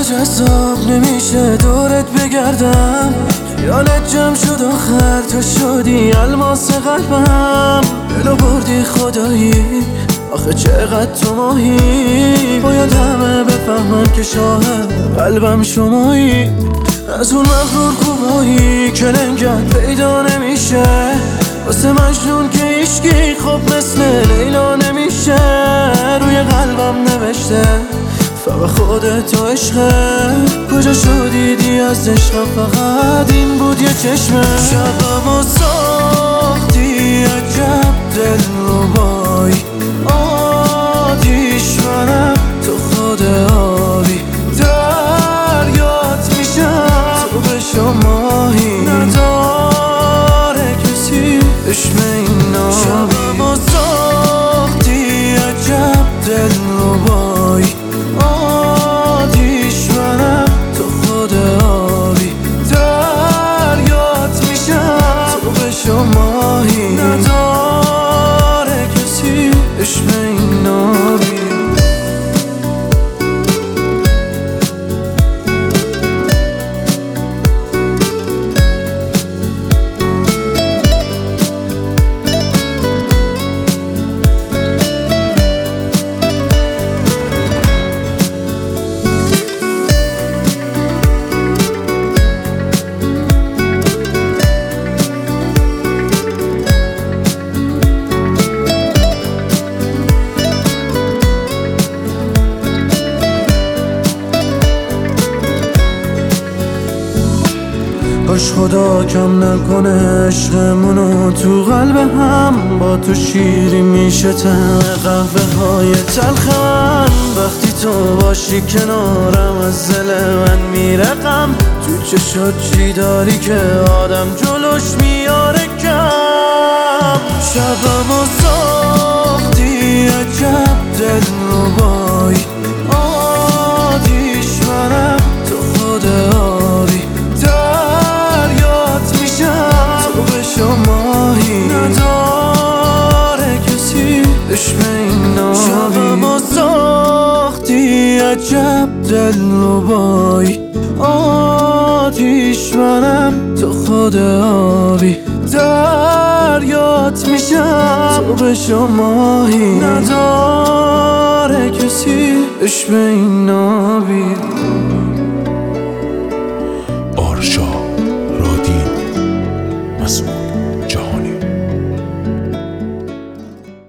جذاب نمیشه دورت بگردم، خیالت جمع شد آخر تو شدی الماس قلبم. دلو بردی خدایی آخه چقدر تو ماهی، باید همه بفهمن که شاهد قلبم شمایی. از اون مغرور خوبایی که لنگت پیدا نمیشه، واسه مجنون که عشقی خب مثل لیلا نمیشه. روی قلبم نوشته فقط خودت و عشقه، کجا شدیدی از عشقم فقط این بود یه چشمه. شبمو ساختی عجب دلربایی، آتیش منم تو خود آبی، دریات میشم تو بشو ماهی، نداره کسی عشق این نابی. شبمو ساختی عجب دلربایی، آتیش منم تو خود آبی، دریات میشم تو بشو ماهی، نداره کسی عشق این نابی. باش خدا کم نکنه عشقمونو تو قلب هم، با تو شیری میشه طعم قهوه های تلخ من. وقتی تو باشی کنارم از دل من میره غم، تو چشات چی داری که آدم جلوش میاره کم. شبمو ساختی عجب دلربایی، آتیش منم تو خود آبی، ماهی نداره کسی عشق این نابی. شبمو ساختی عجب دلربایی، آتیش منم تو خود آبی، دریات میشم تو بشو ماهی، نداره کسی عشق این نابی.